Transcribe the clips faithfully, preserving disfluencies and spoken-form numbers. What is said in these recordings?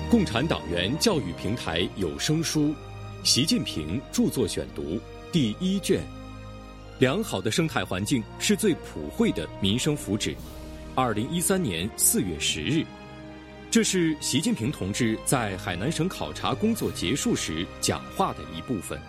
共产党员教育平台有声书《习近平著作选读》第一卷。良好的生态环境是最普惠的民生福祉。二零一三年四月十日，这是习近平同志在海南省考察工作结束时讲话的一部分。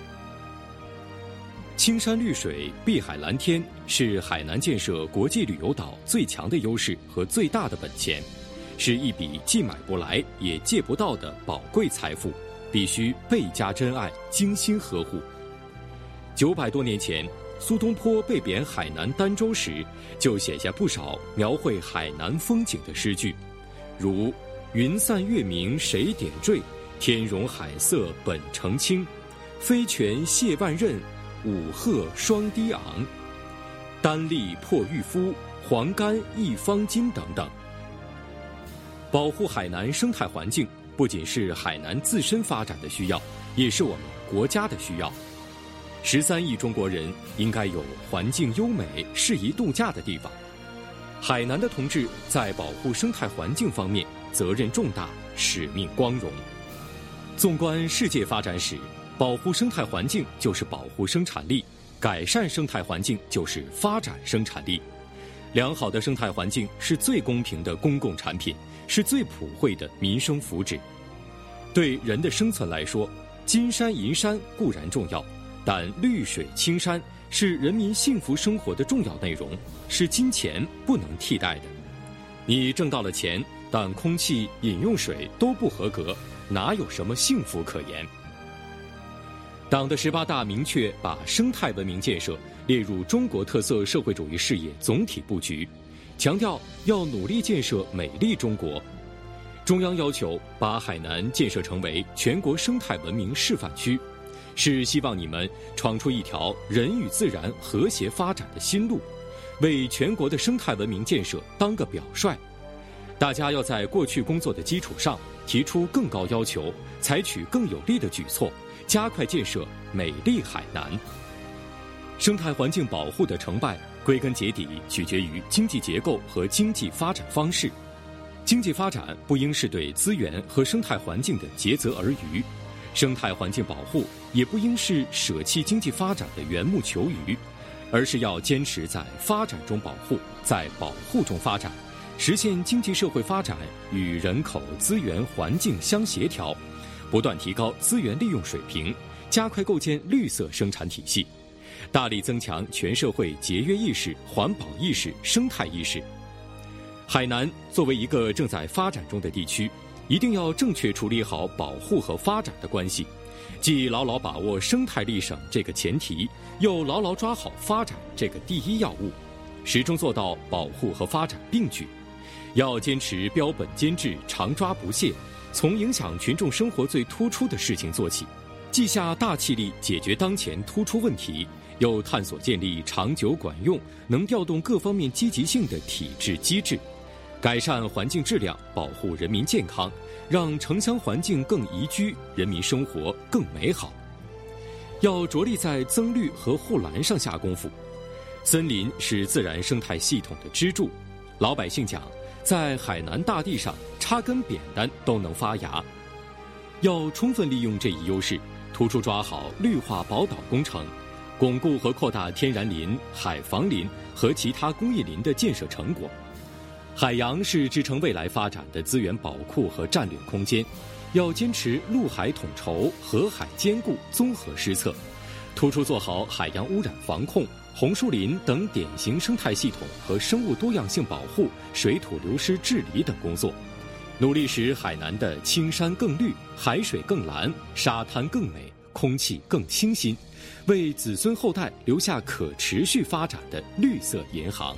青山绿水、碧海蓝天是海南建设国际旅游岛最强的优势和最大的本钱，是一笔既买不来也借不到的宝贵财富，必须倍加珍爱、精心呵护。九百多年前，苏东坡被贬海南儋州时，就写下不少描绘海南风景的诗句，如“云散月明谁点缀，天容海色本澄清，飞泉泻万仞，五鹤双低昂，丹栗破玉肤，黄甘一方巾”等等。保护海南生态环境不仅是海南自身发展的需要，也是我们国家的需要。十三亿中国人应该有环境优美、适宜度假的地方。海南的同志在保护生态环境方面责任重大，使命光荣。纵观世界发展史，保护生态环境就是保护生产力，改善生态环境就是发展生产力。良好的生态环境是最公平的公共产品，是最普惠的民生福祉。对人的生存来说，金山银山固然重要，但绿水青山是人民幸福生活的重要内容，是金钱不能替代的。你挣到了钱，但空气、饮用水都不合格，哪有什么幸福可言？党的十八大明确把生态文明建设列入中国特色社会主义事业总体布局，强调要努力建设美丽中国。中央要求把海南建设成为全国生态文明示范区，是希望你们闯出一条人与自然和谐发展的新路，为全国的生态文明建设当个表率。大家要在过去工作的基础上提出更高要求，采取更有力的举措，加快建设美丽海南。生态环境保护的成败，归根结底取决于经济结构和经济发展方式。经济发展不应是对资源和生态环境的竭泽而渔，生态环境保护也不应是舍弃经济发展的缘木求鱼，而是要坚持在发展中保护，在保护中发展，实现经济社会发展与人口、资源、环境相协调，不断提高资源利用水平，加快构建绿色生产体系，大力增强全社会节约意识、环保意识、生态意识。海南作为一个正在发展中的地区，一定要正确处理好保护和发展的关系，既牢牢把握生态立省这个前提，又牢牢抓好发展这个第一要务，始终做到保护和发展并举。要坚持标本兼治，常抓不懈，从影响群众生活最突出的事情做起，既下大气力解决当前突出问题，又探索建立长久管用、能调动各方面积极性的体制机制，改善环境质量，保护人民健康，让城乡环境更宜居，人民生活更美好。要着力在增绿和护栏上下功夫。森林是自然生态系统的支柱，老百姓讲，在海南大地上插根扁担都能发芽。要充分利用这一优势，突出抓好绿化宝岛工程，巩固和扩大天然林、海防林和其他公益林的建设成果。海洋是支撑未来发展的资源宝库和战略空间，要坚持陆海统筹、河海兼顾综合施策，突出做好海洋污染防控、红树林等典型生态系统和生物多样性保护、水土流失治理等工作，努力使海南的青山更绿、海水更蓝、沙滩更美、空气更清新，为子孙后代留下可持续发展的绿色银行。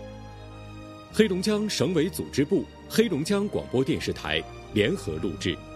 黑龙江省委组织部、黑龙江广播电视台联合录制。